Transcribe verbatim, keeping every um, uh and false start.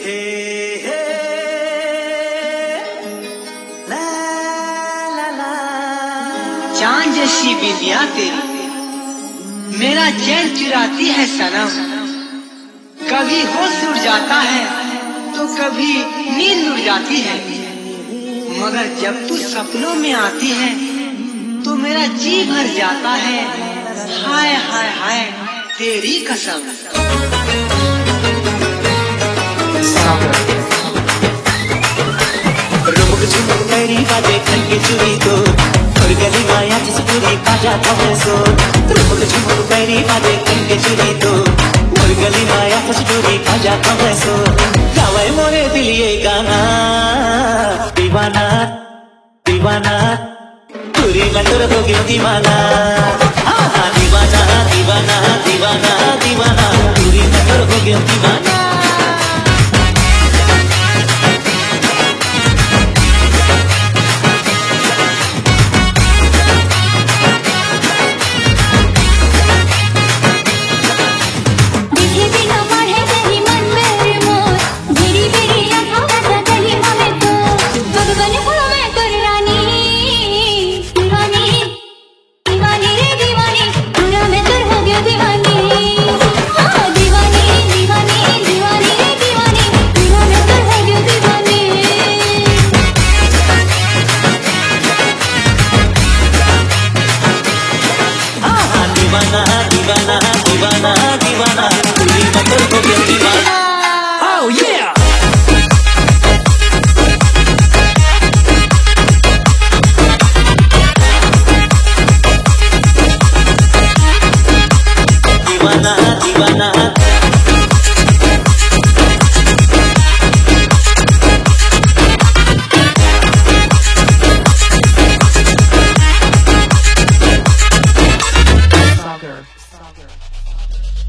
हे हे ला ला ला। चांद जैसी बिंदिया तेरी मेरा चैन चुराती है सनम। कभी होश उड़ जाता है तो कभी नींद उड़ जाती है, मगर जब तू सपनों में आती है तो मेरा जी भर जाता है। हाय हाय हाय तेरी कसम। रुमुक झुमुक तेरी बातें खनके चुरी तो और गली माया जिस पूरी पा जाता है सो। रुमुक झुमुक तेरी बातें खनके चुरी तो और गली माया जिस पूरी पा जाता है सो। गावे मोरे दिल ये गाना दीवाना दीवाना पूरी नजर हो गई दीवाना। हाँ दीवाना दीवाना दीवाना दीवाना पूरी नजर हो गई दीवाना। दीवाना दीवाना दीवाना पूरी नजर हो गई दीवाना। Oh yeah! दीवाना दीवाना Sagar. Sagar.